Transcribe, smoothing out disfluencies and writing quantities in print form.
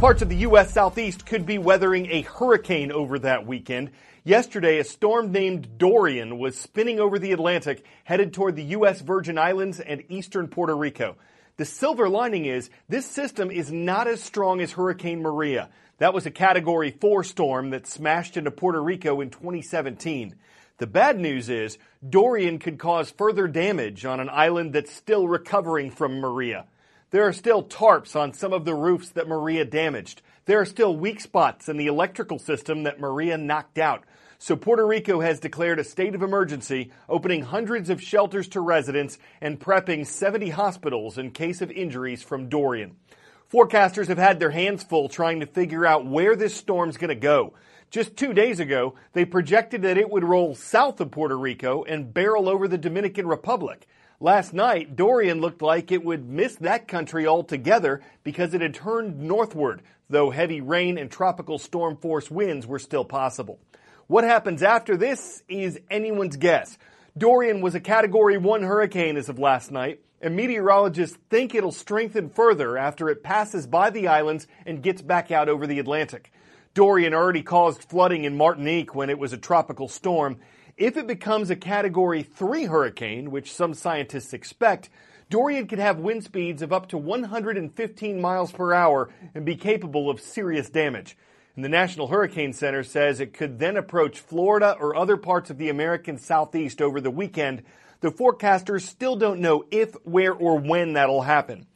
Parts of the U.S. Southeast could be weathering a hurricane over that weekend. Yesterday, a storm named Dorian was spinning over the Atlantic, headed toward the U.S. Virgin Islands and eastern Puerto Rico. The silver lining is this system is not as strong as Hurricane Maria. That was a Category 4 storm that smashed into Puerto Rico in 2017. The bad news is Dorian could cause further damage on an island that's still recovering from Maria. There are still tarps on some of the roofs that Maria damaged. There are still weak spots in the electrical system that Maria knocked out. So Puerto Rico has declared a state of emergency, opening hundreds of shelters to residents and prepping 70 hospitals in case of injuries from Dorian. Forecasters have had their hands full trying to figure out where this storm's going to go. Just 2 days ago, they projected that it would roll south of Puerto Rico and barrel over the Dominican Republic. Last night, Dorian looked like it would miss that country altogether because it had turned northward, though heavy rain and tropical storm force winds were still possible. What happens after this is anyone's guess. Dorian was a Category 1 hurricane as of last night, and meteorologists think it'll strengthen further after it passes by the islands and gets back out over the Atlantic. Dorian already caused flooding in Martinique when it was a tropical storm. If it becomes a Category 3 hurricane, which some scientists expect, Dorian could have wind speeds of up to 115 miles per hour and be capable of serious damage. And the National Hurricane Center says it could then approach Florida or other parts of the American Southeast over the weekend. The forecasters still don't know if, where, or when that'll happen.